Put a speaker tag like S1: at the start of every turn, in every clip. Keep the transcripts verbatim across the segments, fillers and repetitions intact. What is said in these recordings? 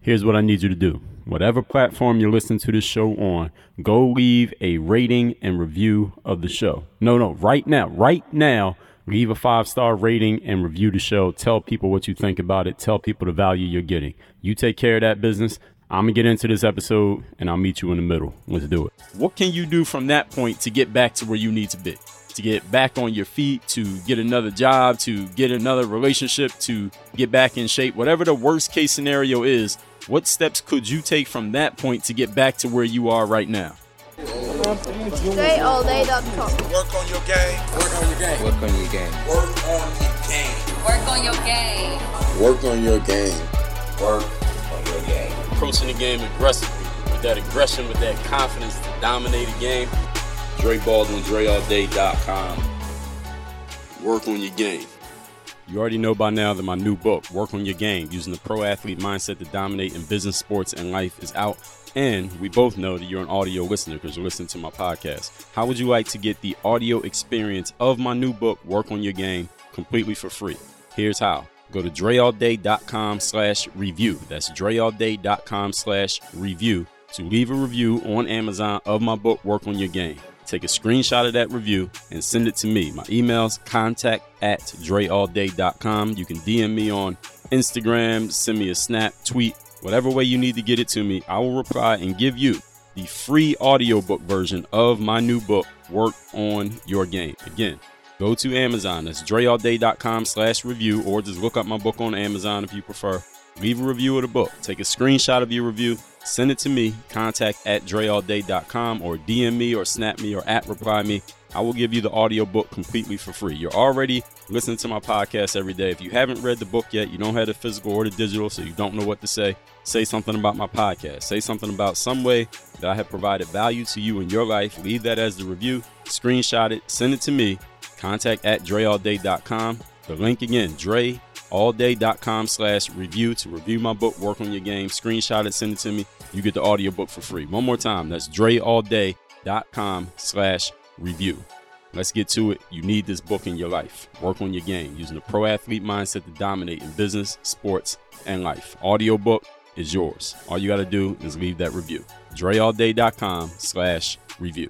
S1: Here's what I need you to do. Whatever platform you're listening to this show on, go leave a rating and review of the show. No, no, right now, right now, leave a five-star rating and review the show. Tell people what you think about it. Tell people the value you're getting. You take care of that business. I'm going to get into this episode, and I'll meet you in the middle. Let's do it. What can you do from that point to get back to where you need to be? To get back on your feet, to get another job, to get another relationship, to get back in shape? Whatever the worst case scenario is, what steps could you take from that point to get back to where you are right now?
S2: Dre All Day dot com.
S3: Work on your game.
S4: Work on your game.
S3: Work on your game.
S4: Work on your game.
S5: Work on your game.
S3: Work on your game.
S4: Work on your game.
S1: Approaching the game aggressively, with that aggression, with that confidence to dominate a game. Dre Baldwin, Dre All Day dot com. Work on your game. You already know by now that my new book, Work on Your Game, Using the Pro Athlete Mindset to Dominate in Business, Sports, and Life, is out. And we both know that you're an audio listener because you're listening to my podcast. How would you like to get the audio experience of my new book, Work on Your Game, completely for free? Here's how. Go to Dre All Day dot com slash review. That's Dre All Day dot com slash review to leave a review on Amazon of my book, Work on Your Game. Take a screenshot of that review and send it to me. My email's contact at Dre All Day dot com. You can D M me on Instagram, send me a snap, tweet, whatever way you need to get it to me. I will reply and give you the free audiobook version of my new book, Work on Your Game. Again, go to Amazon. That's Dre All Day dot com slash review, or just look up my book on Amazon if you prefer. Leave a review of the book. Take a screenshot of your review. Send it to me, contact at Dre All Day dot com, or D M me or snap me or at reply me. I will give you the audiobook completely for free. You're already listening to my podcast every day. If you haven't read the book yet, you don't have the physical or the digital, so you don't know what to say, say something about my podcast. Say something about some way that I have provided value to you in your life. Leave that as the review. Screenshot it. Send it to me. Contact at Dre All Day dot com. The link again, Dre All Day dot com slash review to review my book, Work on Your Game. Screenshot it, send it to me. You get the audiobook for free. One more time, that's Dre All Day dot com slash review. Let's get to it. You need this book in your life. Work on Your Game, using the pro athlete mindset to dominate in business, sports, and life. Audiobook is yours. All you got to do is leave that review. Dre All Day dot com slash review.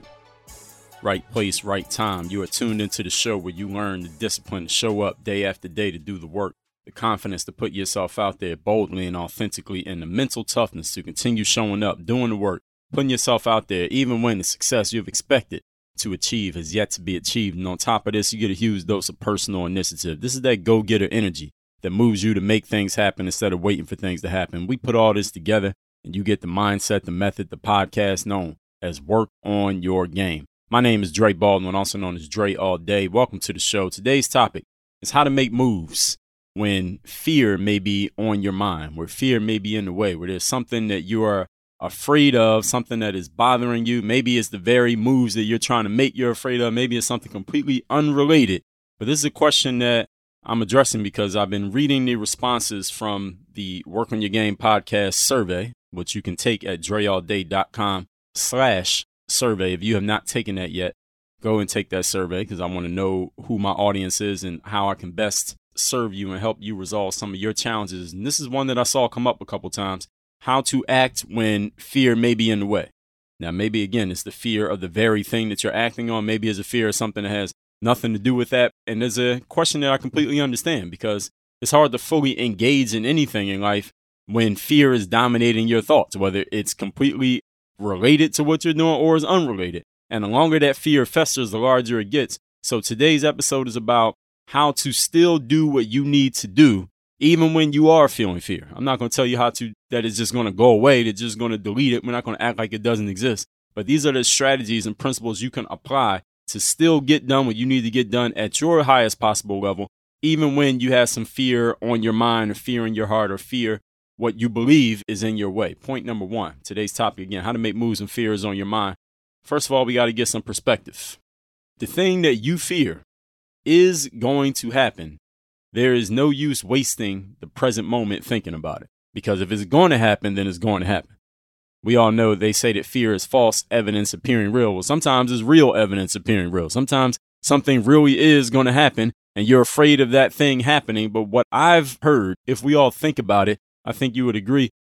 S1: Right place, right time. You are tuned into the show where you learn the discipline to show up day after day to do the work, the confidence to put yourself out there boldly and authentically, and the mental toughness to continue showing up, doing the work, putting yourself out there, even when the success you've expected to achieve has yet to be achieved. And on top of this, you get a huge dose of personal initiative. This is that go-getter energy that moves you to make things happen instead of waiting for things to happen. We put all this together, and you get the mindset, the method, the podcast known as Work on Your Game. My name is Dre Baldwin, also known as Dre All Day. Welcome to the show. Today's topic is how to make moves when fear may be on your mind, where fear may be in the way, where there's something that you are afraid of, something that is bothering you. Maybe it's the very moves that you're trying to make you're afraid of. Maybe it's something completely unrelated. But this is a question that I'm addressing because I've been reading the responses from the Work on Your Game podcast survey, which you can take at Dre All Day dot com slash survey. If you have not taken that yet, go and take that survey because I want to know who my audience is and how I can best serve you and help you resolve some of your challenges. And this is one that I saw come up a couple times: how to act when fear may be in the way. Now, maybe again, it's the fear of the very thing that you're acting on. Maybe it's a fear of something that has nothing to do with that. And there's a question that I completely understand because it's hard to fully engage in anything in life when fear is dominating your thoughts, whether it's completely related to what you're doing or is unrelated. And the longer that fear festers, the larger it gets. So today's episode is about how to still do what you need to do, even when you are feeling fear. I'm not going to tell you how to, that it's just going to go away. They're just going to delete it. We're not going to act like it doesn't exist. But these are the strategies and principles you can apply to still get done what you need to get done at your highest possible level, even when you have some fear on your mind or fear in your heart or fear what you believe is in your way. Point number one, today's topic again, how to make moves when fear is on your mind. First of all, we got to get some perspective. The thing that you fear is going to happen. There is no use wasting the present moment thinking about it, because if it's going to happen, then it's going to happen. We all know they say that fear is false evidence appearing real. Well, sometimes it's real evidence appearing real. Sometimes something really is going to happen and you're afraid of that thing happening. But what I've heard, if we all think about it, I think you would agree,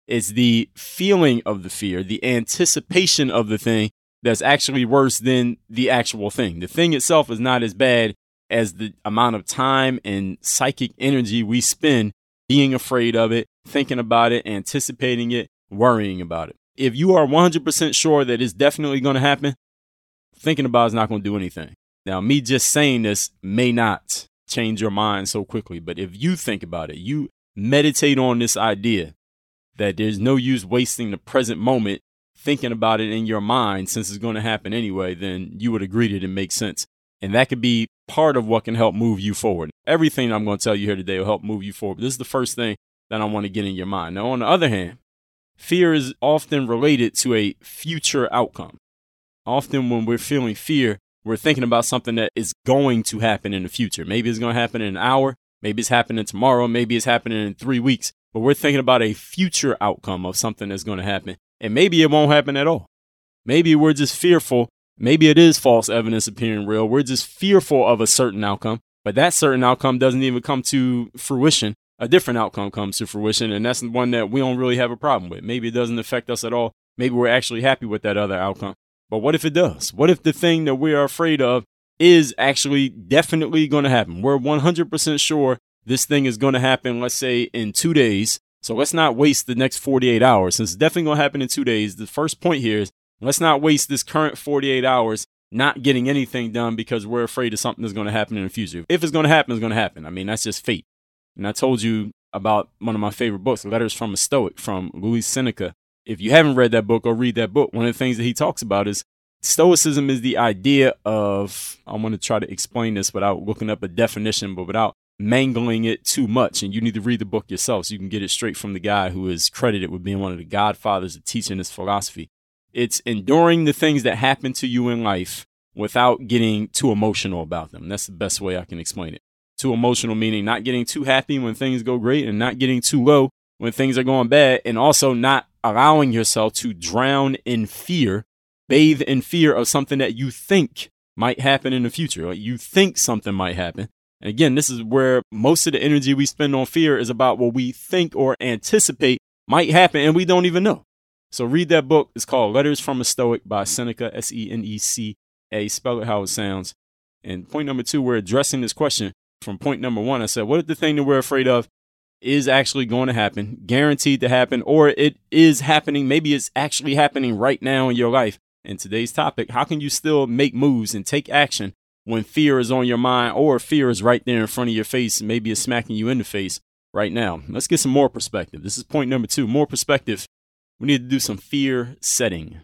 S1: It's the feeling of the fear, the anticipation of the thing that's actually worse than the actual thing. The thing itself is not as bad as the amount of time and psychic energy we spend being afraid of it, thinking about it, anticipating it, worrying about it. If you are one hundred percent sure that it's definitely going to happen, thinking about it's not going to do anything. Now, me just saying this may not change your mind so quickly, but if you think about it, you meditate on this idea that there's no use wasting the present moment thinking about it in your mind since it's going to happen anyway, then you would agree that it makes sense. And that could be part of what can help move you forward. Everything I'm going to tell you here today will help move you forward. This is the first thing that I want to get in your mind. Now, on the other hand, fear is often related to a future outcome. Often when we're feeling fear, we're thinking about something that is going to happen in the future. Maybe it's going to happen in an hour. Maybe it's happening tomorrow. Maybe it's happening in three weeks. But we're thinking about a future outcome of something that's going to happen. And maybe it won't happen at all. Maybe we're just fearful. Maybe it is false evidence appearing real. We're just fearful of a certain outcome. But that certain outcome doesn't even come to fruition. A different outcome comes to fruition. And that's the one that we don't really have a problem with. Maybe it doesn't affect us at all. Maybe we're actually happy with that other outcome. But what if it does? What if the thing that we are afraid of is actually definitely going to happen? We're one hundred percent sure this thing is going to happen, let's say, in two days. So let's not waste the next forty-eight hours. Since it's definitely going to happen in two days, the first point here is let's not waste this current forty-eight hours not getting anything done because we're afraid of something that's going to happen in the future. If it's going to happen, it's going to happen. I mean, that's just fate. And I told you about one of my favorite books, Letters from a Stoic, from Louis Seneca. If you haven't read that book, go read that book. One of the things that he talks about is Stoicism is the idea of, I want to try to explain this without looking up a definition, but without mangling it too much. And you need to read the book yourself so you can get it straight from the guy who is credited with being one of the godfathers of teaching this philosophy. It's enduring the things that happen to you in life without getting too emotional about them. That's the best way I can explain it. Too emotional meaning not getting too happy when things go great and not getting too low when things are going bad, and also not allowing yourself to drown in fear, bathe in fear of something that you think might happen in the future. Like you think something might happen. And again, this is where most of the energy we spend on fear is about what we think or anticipate might happen and we don't even know. So read that book. It's called Letters from a Stoic by Seneca, S E N E C A. Spell it how it sounds. And point number two, we're addressing this question. From point number one, I said, what if the thing that we're afraid of is actually going to happen, guaranteed to happen, or it is happening? Maybe it's actually happening right now in your life. And today's topic, how can you still make moves and take action when fear is on your mind or fear is right there in front of your face and maybe it's smacking you in the face right now? Let's get some more perspective. This is point number two, more perspective. We need to do some fear setting.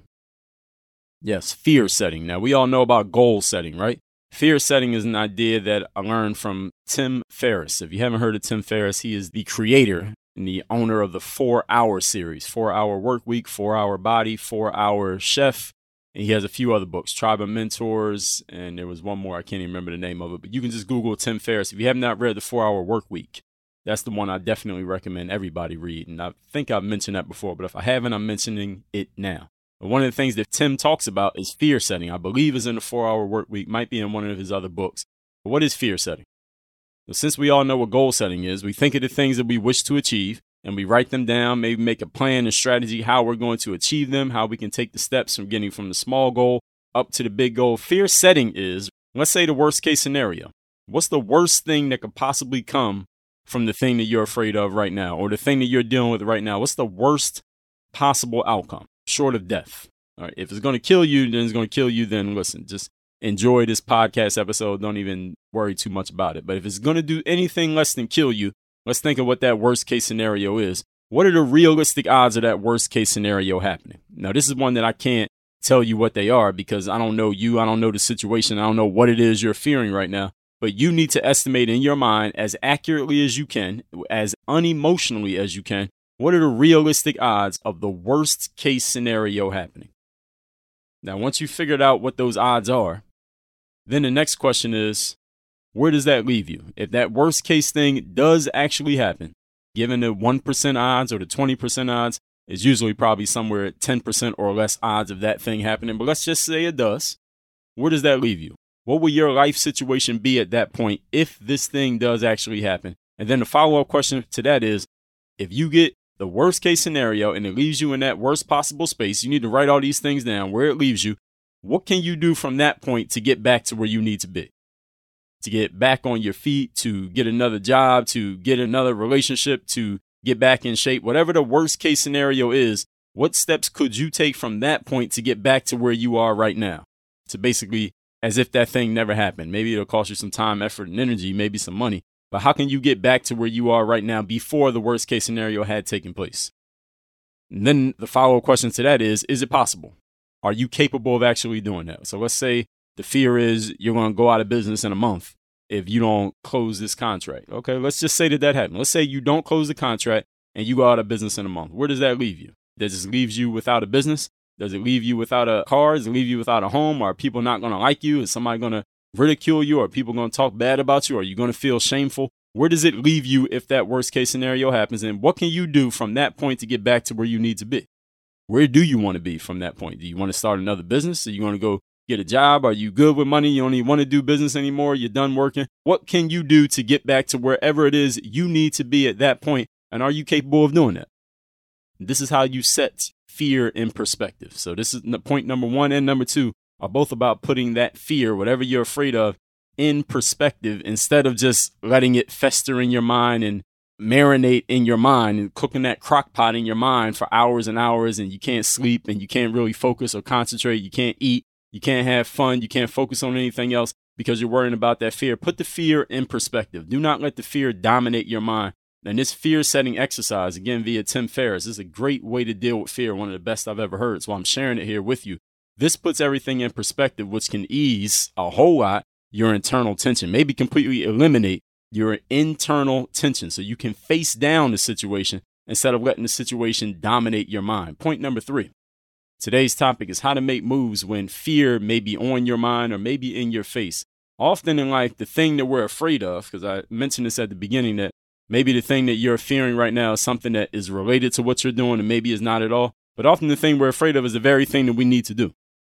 S1: Yes, fear setting. Now, we all know about goal setting, right? Fear setting is an idea that I learned from Tim Ferriss. If you haven't heard of Tim Ferriss, he is the creator and the owner of the four hour series, four hour Work Week, four hour Body, four hour Chef. And he has a few other books, Tribe of Mentors, and there was one more. I can't even remember the name of it, but you can just Google Tim Ferriss. If you have not read the four hour Work Week, that's the one I definitely recommend everybody read. And I think I've mentioned that before, but if I haven't, I'm mentioning it now. But one of the things that Tim talks about is fear setting. I believe is in the four hour Work Week, might be in one of his other books. But what is fear setting? Well, since we all know what goal setting is, we think of the things that we wish to achieve and we write them down, maybe make a plan and strategy how we're going to achieve them, how we can take the steps from getting from the small goal up to the big goal. Fear setting is, let's say, the worst case scenario. What's the worst thing that could possibly come from the thing that you're afraid of right now, or the thing that you're dealing with right now? What's the worst possible outcome short of death? All right. If it's going to kill you, then it's going to kill you. Then listen, just enjoy this podcast episode. Don't even worry too much about it. But if it's going to do anything less than kill you, let's think of what that worst case scenario is. What are the realistic odds of that worst case scenario happening? Now, this is one that I can't tell you what they are because I don't know you. I don't know the situation. I don't know what it is you're fearing right now. But you need to estimate in your mind as accurately as you can, as unemotionally as you can, what are the realistic odds of the worst case scenario happening? Now, once you figured out what those odds are, then the next question is, where does that leave you? If that worst case thing does actually happen, given the one percent odds or the twenty percent odds, it's usually probably somewhere at ten percent or less odds of that thing happening. But let's just say it does. Where does that leave you? What will your life situation be at that point if this thing does actually happen? And then the follow-up question to that is, if you get the worst case scenario and it leaves you in that worst possible space, you need to write all these things down where it leaves you. What can you do from that point to get back to where you need to be? To get back on your feet, to get another job, to get another relationship, to get back in shape, whatever the worst case scenario is, what steps could you take from that point to get back to where you are right now? To basically, as if that thing never happened. Maybe it'll cost you some time, effort, and energy, maybe some money. But how can you get back to where you are right now before the worst case scenario had taken place? And then the follow-up question to that is, is it possible? Are you capable of actually doing that? So let's say the fear is you're going to go out of business in a month if you don't close this contract. Okay, let's just say that that happened. Let's say you don't close the contract and you go out of business in a month. Where does that leave you? Does it leave you without a business? Does it leave you without a car? Does it leave you without a home? Are people not going to like you? Is somebody going to ridicule you? Are people going to talk bad about you? Are you going to feel shameful? Where does it leave you if that worst case scenario happens? And what can you do from that point to get back to where you need to be? Where do you want to be from that point? Do you want to start another business? Are you going to go get a job? Are you good with money? You don't even want to do business anymore? You're done working? What can you do to get back to wherever it is you need to be at that point? And are you capable of doing that? This is how you set fear in perspective. So this is point number one and number two are both about putting that fear, whatever you're afraid of, in perspective instead of just letting it fester in your mind and marinate in your mind and cooking that crock pot in your mind for hours and hours, and you can't sleep and you can't really focus or concentrate. You can't eat. You can't have fun. You can't focus on anything else because you're worrying about that fear. Put the fear in perspective. Do not let the fear dominate your mind. And this fear setting exercise, again, via Tim Ferriss, is a great way to deal with fear. One of the best I've ever heard. So I'm sharing it here with you. This puts everything in perspective, which can ease a whole lot your internal tension, maybe completely eliminate your internal tension so you can face down the situation instead of letting the situation dominate your mind. Point number three. Today's topic is how to make moves when fear may be on your mind or maybe in your face. Often in life, the thing that we're afraid of, because I mentioned this at the beginning, that maybe the thing that you're fearing right now is something that is related to what you're doing and maybe is not at all. But often the thing we're afraid of is the very thing that we need to do.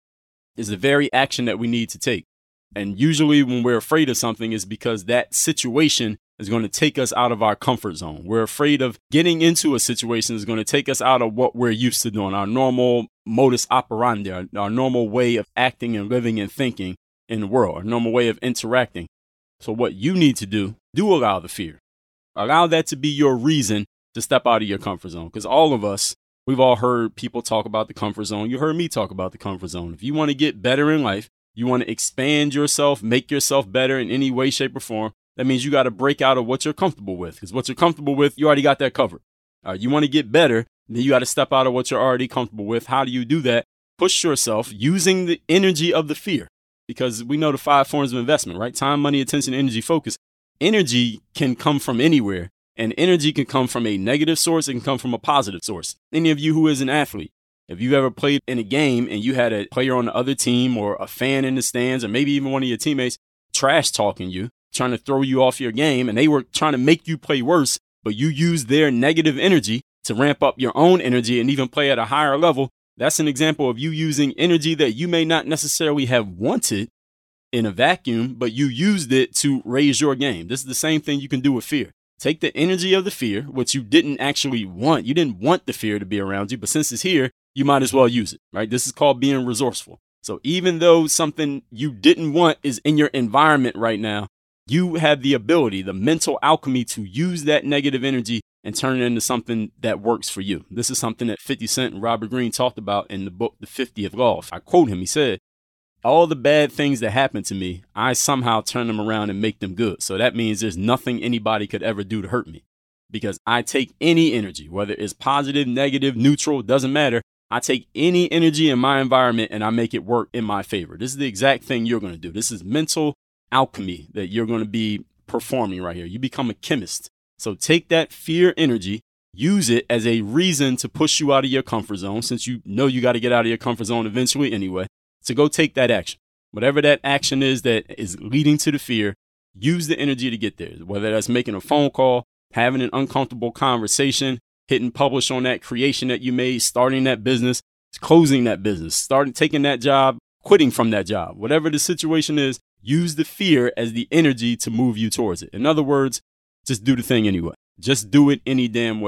S1: Is the very action that we need to take. And usually when we're afraid of something is because that situation is going to take us out of our comfort zone. We're afraid of getting into a situation that's going to take us out of what we're used to doing, our normal modus operandi, our, our normal way of acting and living and thinking in the world, our normal way of interacting. So what you need to do, do allow the fear. Allow that to be your reason to step out of your comfort zone. Because all of us, we've all heard people talk about the comfort zone. You heard me talk about the comfort zone. If you want to get better in life, you want to expand yourself, make yourself better in any way, shape, or form, that means you got to break out of what you're comfortable with. Because what you're comfortable with, you already got that covered. Uh, you want to get better, then you got to step out of what you're already comfortable with. How do you do that? Push yourself using the energy of the fear. Because we know the five forms of investment, right? Time, money, attention, energy, focus. Energy can come from anywhere. And energy can come from a negative source. It can come from a positive source. Any of you who is an athlete, if you ever played in a game and you had a player on the other team or a fan in the stands or maybe even one of your teammates trash talking you, trying to throw you off your game, and they were trying to make you play worse, but you used their negative energy to ramp up your own energy and even play at a higher level, that's an example of you using energy that you may not necessarily have wanted in a vacuum, but you used it to raise your game. This is the same thing you can do with fear. Take the energy of the fear, which you didn't actually want. You didn't want the fear to be around you, but since it's here, you might as well use it, right? This is called being resourceful. So even though something you didn't want is in your environment right now, you have the ability, the mental alchemy to use that negative energy and turn it into something that works for you. This is something that fifty Cent and Robert Greene talked about in the book, The fiftieth Law. I quote him, he said, all the bad things that happen to me, I somehow turn them around and make them good. So that means there's nothing anybody could ever do to hurt me because I take any energy, whether it's positive, negative, neutral, doesn't matter. I take any energy in my environment and I make it work in my favor. This is the exact thing you're going to do. This is mental alchemy that you're going to be performing right here. You become a chemist. So take that fear energy, use it as a reason to push you out of your comfort zone, since you know you got to get out of your comfort zone eventually anyway. So go take that action. Whatever that action is that is leading to the fear, use the energy to get there. Whether that's making a phone call, having an uncomfortable conversation, hitting publish on that creation that you made, starting that business, closing that business, starting taking that job, quitting from that job. Whatever the situation is, use the fear as the energy to move you towards it. In other words, just do the thing anyway. Just do it any damn way.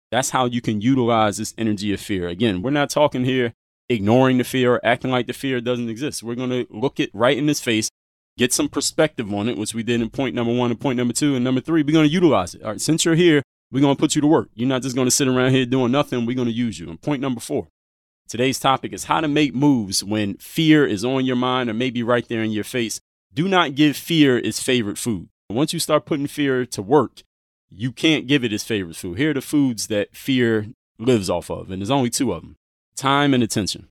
S1: That's how you can utilize this energy of fear. Again, we're not talking here ignoring the fear or acting like the fear doesn't exist. We're going to look it right in its face, get some perspective on it, which we did in point number one and point number two. And number three, we're going to utilize it. All right, since you're here, we're going to put you to work. You're not just going to sit around here doing nothing. We're going to use you. And point number four, today's topic is how to make moves when fear is on your mind or maybe right there in your face. Do not give fear its favorite food. Once you start putting fear to work, you can't give it its favorite food. Here are the foods that fear lives off of, and there's only two of them: time and attention.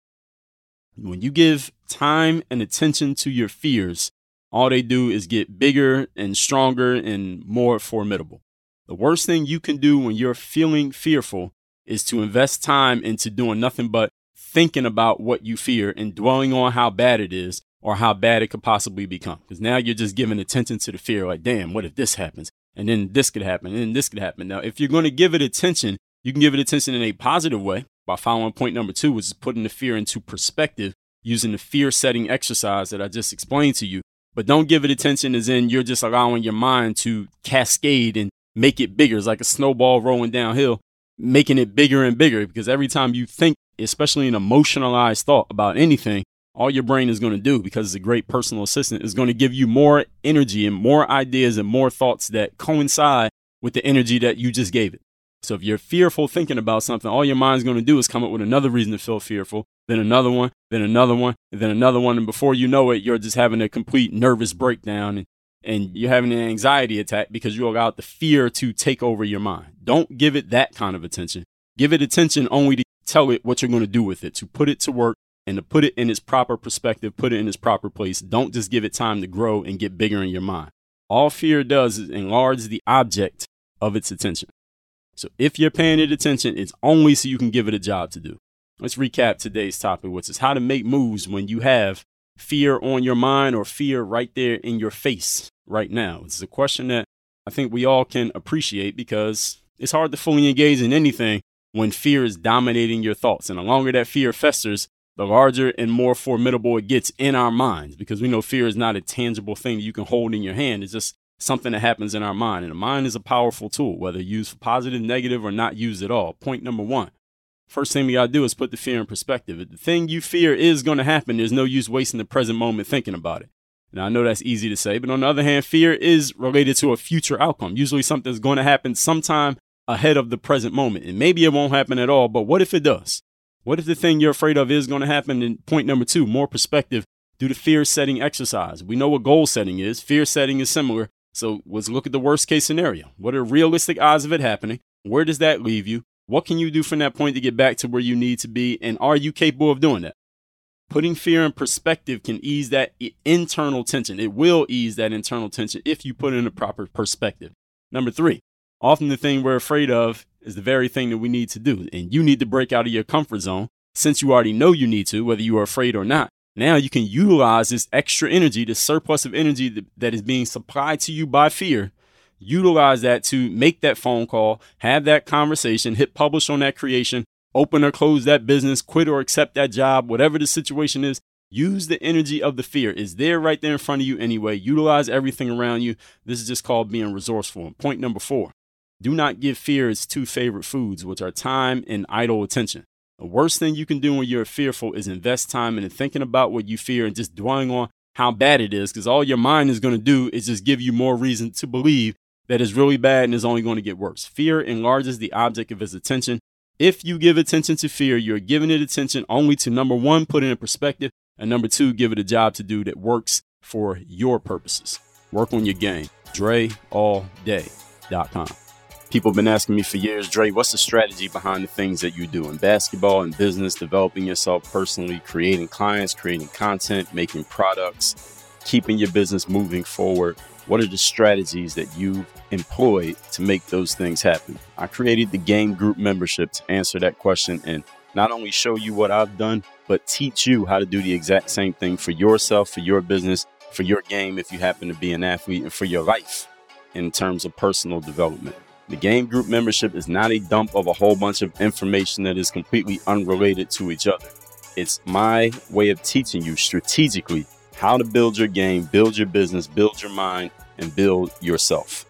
S1: When you give time and attention to your fears, all they do is get bigger and stronger and more formidable. The worst thing you can do when you're feeling fearful is to invest time into doing nothing but thinking about what you fear and dwelling on how bad it is or how bad it could possibly become. Because now you're just giving attention to the fear, like, damn, what if this happens? And then this could happen, and then this could happen. Now, if you're going to give it attention, you can give it attention in a positive way by following point number two, which is putting the fear into perspective using the fear setting exercise that I just explained to you. But don't give it attention as in you're just allowing your mind to cascade and make it bigger. It's like a snowball rolling downhill, making it bigger and bigger, because every time you think, especially an emotionalized thought about anything, all your brain is going to do, because it's a great personal assistant, is going to give you more energy and more ideas and more thoughts that coincide with the energy that you just gave it. So if you're fearful thinking about something, all your mind's going to do is come up with another reason to feel fearful, then another one, then another one, and then another one. And before you know it, you're just having a complete nervous breakdown and, and you're having an anxiety attack because you allowed the fear to take over your mind. Don't give it that kind of attention. Give it attention only to tell it what you're going to do with it, to put it to work and to put it in its proper perspective, put it in its proper place. Don't just give it time to grow and get bigger in your mind. All fear does is enlarge the object of its attention. So if you're paying it attention, it's only so you can give it a job to do. Let's recap today's topic, which is how to make moves when you have fear on your mind or fear right there in your face right now. It's a question that I think we all can appreciate, because it's hard to fully engage in anything when fear is dominating your thoughts. And the longer that fear festers, the larger and more formidable it gets in our minds, because we know fear is not a tangible thing that you can hold in your hand. It's just something that happens in our mind. And the mind is a powerful tool, whether used for positive, negative, or not used at all. Point number one. First thing we got to do is put the fear in perspective. If the thing you fear is going to happen, there's no use wasting the present moment thinking about it. Now, I know that's easy to say, but on the other hand, fear is related to a future outcome. Usually something's going to happen sometime ahead of the present moment. And maybe it won't happen at all, but what if it does? What if the thing you're afraid of is going to happen? And point number two, more perspective, do the fear setting exercise. We know what goal setting is. Fear setting is similar. So let's look at the worst case scenario. What are realistic odds of it happening? Where does that leave you? What can you do from that point to get back to where you need to be? And are you capable of doing that? Putting fear in perspective can ease that internal tension. It will ease that internal tension if you put it in a proper perspective. Number three, often the thing we're afraid of is the very thing that we need to do. And you need to break out of your comfort zone. Since you already know you need to, whether you are afraid or not, now you can utilize this extra energy, this surplus of energy that, that is being supplied to you by fear. Utilize that to make that phone call, have that conversation, hit publish on that creation, open or close that business, quit or accept that job, whatever the situation is. Use the energy of the fear. It's there right there in front of you anyway. Utilize everything around you. This is just called being resourceful. And point number four, do not give fear its two favorite foods, which are time and idle attention. The worst thing you can do when you're fearful is invest time in thinking about what you fear and just dwelling on how bad it is, because all your mind is going to do is just give you more reason to believe that is really bad and is only going to get worse. Fear enlarges the object of its attention. If you give attention to fear, you're giving it attention only to, number one, put it in perspective, and number two, give it a job to do that works for your purposes. Work on your game. Dre All Day dot com. People have been asking me for years, Dre, what's the strategy behind the things that you do in basketball and business, developing yourself personally, creating clients, creating content, making products, keeping your business moving forward? What are the strategies that you've employed to make those things happen? I created the Game Group membership to answer that question and not only show you what I've done, but teach you how to do the exact same thing for yourself, for your business, for your game if you happen to be an athlete, and for your life in terms of personal development. The Game Group membership is not a dump of a whole bunch of information that is completely unrelated to each other. It's my way of teaching you strategically how to build your game, build your business, build your mind, and build yourself.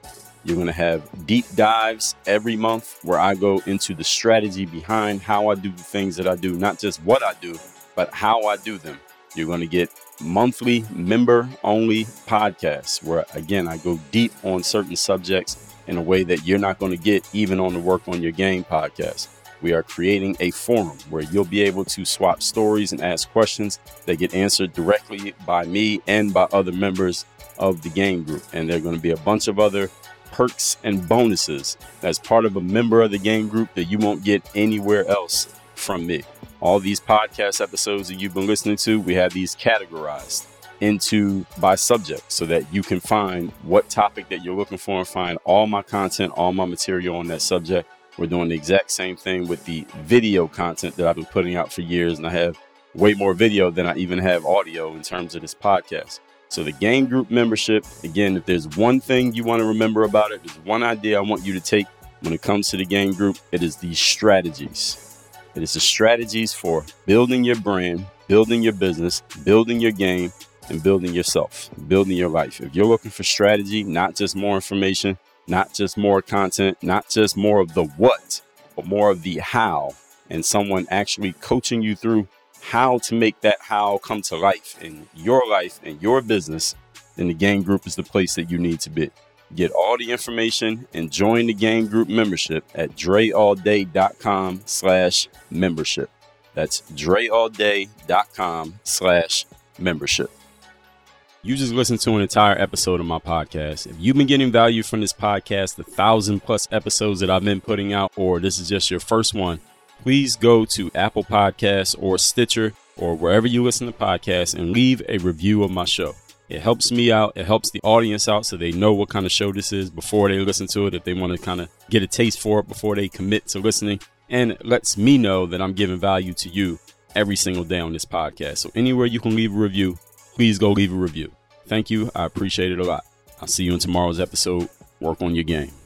S1: You're going to have deep dives every month where I go into the strategy behind how I do the things that I do, not just what I do, but how I do them. You're going to get monthly member-only podcasts where, again, I go deep on certain subjects in a way that you're not going to get even on the Work on Your Game podcast. We are creating a forum where you'll be able to swap stories and ask questions that get answered directly by me and by other members of the game group. And there are going to be a bunch of other perks and bonuses as part of a member of the game group that you won't get anywhere else from me. All these podcast episodes that you've been listening to, we have these categorized into by subject so that you can find what topic that you're looking for and find all my content, all my material on that subject. We're doing the exact same thing with the video content that I've been putting out for years, and I have way more video than I even have audio in terms of this podcast. So the game group membership, again, if there's one thing you want to remember about it, there's one idea I want you to take when it comes to the game group, it is these strategies. It is the strategies for building your brand, building your business, building your game, and building yourself, building your life. If you're looking for strategy, not just more information, not just more content, not just more of the what, but more of the how, and someone actually coaching you through how to make that how come to life in your life and your business, then the game group is the place that you need to be. Get all the information and join the game group membership at dreallday.com slash membership. That's dreallday.com slash membership. You just listened to an entire episode of my podcast. If you've been getting value from this podcast, the thousand plus episodes that I've been putting out, or this is just your first one, please go to Apple Podcasts or Stitcher or wherever you listen to podcasts and leave a review of my show. It helps me out. It helps the audience out so they know what kind of show this is before they listen to it, if they want to kind of get a taste for it before they commit to listening. And it lets me know that I'm giving value to you every single day on this podcast. So anywhere you can leave a review, please go leave a review. Thank you. I appreciate it a lot. I'll see you in tomorrow's episode. Work on your game.